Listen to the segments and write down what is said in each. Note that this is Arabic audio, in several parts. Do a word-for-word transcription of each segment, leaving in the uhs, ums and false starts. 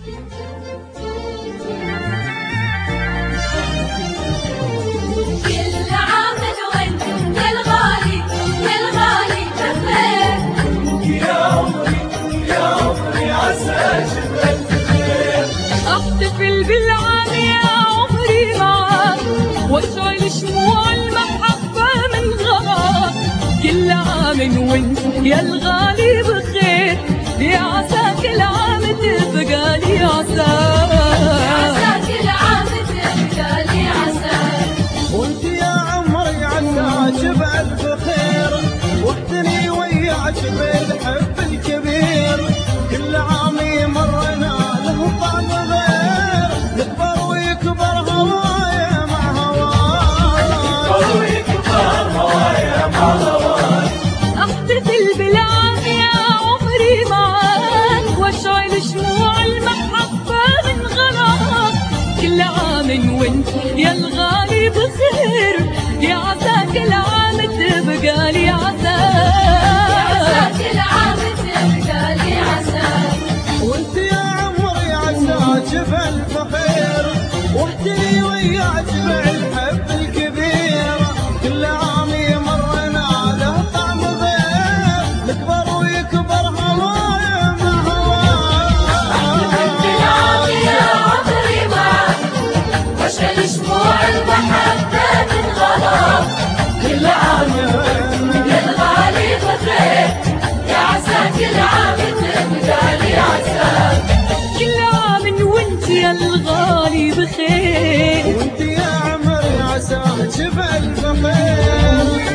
احتفل بالعام يا عمري معاك واشعل شموع المحبة من غراك. كل عام وانت يا الغالي بخير، يا عسى كل عام تبقى لي عساك، يا عسى كل عام تبقى لي عساك. وانت يا عمري عساك بألف خير، واحتني وياك بالحب الكبير. كل عام يمرنا له طعم غير، نكبر ويكبر هوايا مع هواك، نكبر ويكبر هوايا مع هواك. احتفل بالعام يا عمري معاك واشعل شموع المحبة من غراك. كل عام وانت يا الغالي بخير، يا عسى كل عام تبقى لي عساك، يا عسى كل عام تبقى لي عساك. وانت يا عمري عساك بألف خير، واحتني وياك بالحب الكبير. كل عام يمرنا له طعم غير، نكبر ويكبر هوايا مع هواك. احتفل بالعام يا عمري معاك واشعل شموع المحبة من غراك. كل عام يا الغالي بخير، يا عسى كل عام تبقى لي عساك. كل عام وانت يا الغالي بخير. وانت يا عمري عساك بألف خير.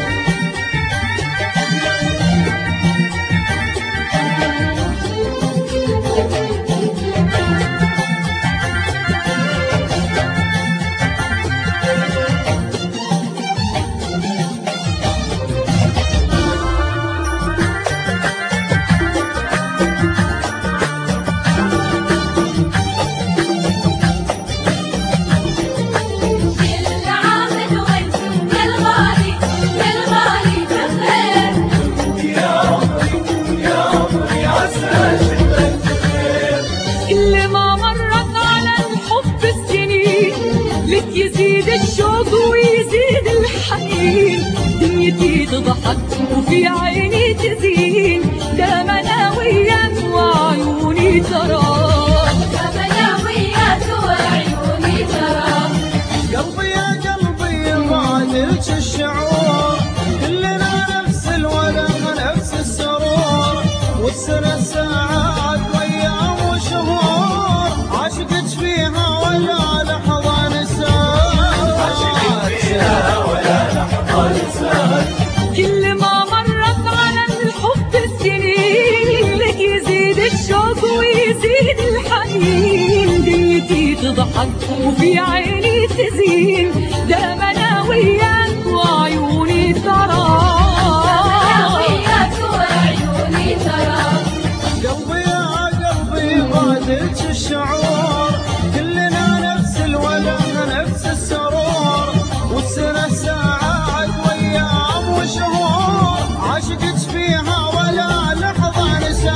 كل عام وانت يا الغالي يا الغالي بخير. يا عمري يا عمري عساك بألف خير. كل ما مرت على الحب السنين لك يزيد الشوق ويزيد الحنين. دنيتي تضحك وفي عيني تزين، دام انا وياك وعيوني تراك، دام انا وياك وعيوني تراك. قلبي يا قلبي ما نلش الشعور، كلنا نفس الولد نفس السرور. والسنة ساعات وايام وشهور، عاشقك فيها ولا لحظة نساك، عاشقك فيها ولا لحظة نساك. كل ما مرت على الحب السنين لك يزيد الشوق ويزيد الحنين. دنيتي تضحك وفي عيني تزين، دام انا وياك وعيوني تراك، انا وياك وعيوني تراك. قلبي يا قلبي ما نلش الشعور، كلنا نفس الولد نفس السرور. والسنة ساعات وايام وشهور، عاشقك فيها ولا لحظة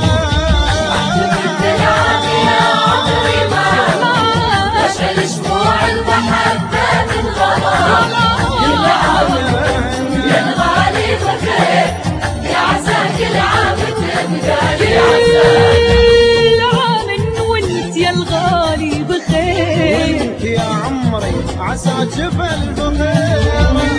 نساك. بالعام يا عمري معاك واشعل شموع المحبة من غراك. كل عام يا الغالي بخير، يا عسى كل عام تبقى لي عساك. كل عام وانت يا الغالي بخير. وانت يا عمري عساك بألف خير.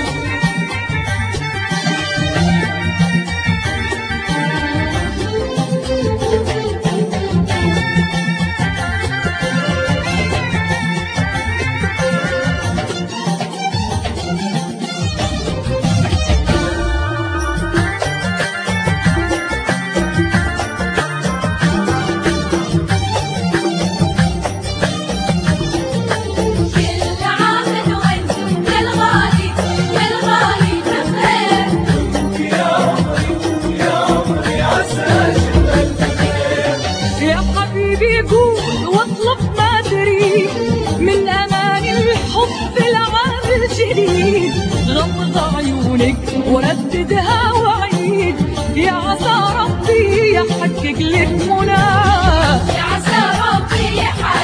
كل عام وانت يا الغالي يا الغالي بخير. يا عمري يا عمري عساك بألف خير. يا حبيبي قول واطلب ما تريد من امان الحب العام الجديد. غمض عيونك ورددها وعيد، يا عسى ربي يحقق لك مناه، يا عسى ربي يحقق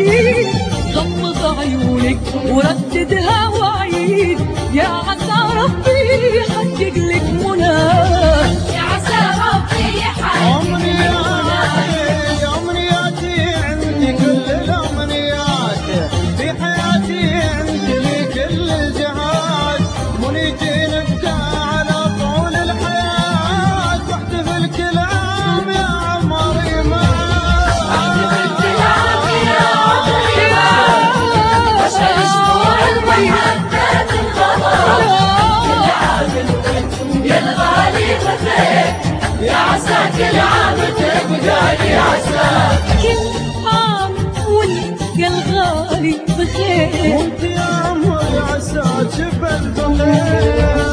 وعيد غمض عيونك ورددها وعيد يا عسى ربي يحقق لك مناك يا عسى ربي يحقق أمنياتي أمنياتي عندي كل الأمنيات في حياتي أنت لي كل الجهات منيتي نبكى على طول الحياة واحتفل كل عام يا عمري معاك احتفل كل عام يا عمري معاك واشعل شموع المحبة الغضب كل عام وانت يا الغالي بخير يا عسى كل عام تبقى لي عسى كل عام وانت يا الغالي بخير وانت يا عمري عساك بالبخير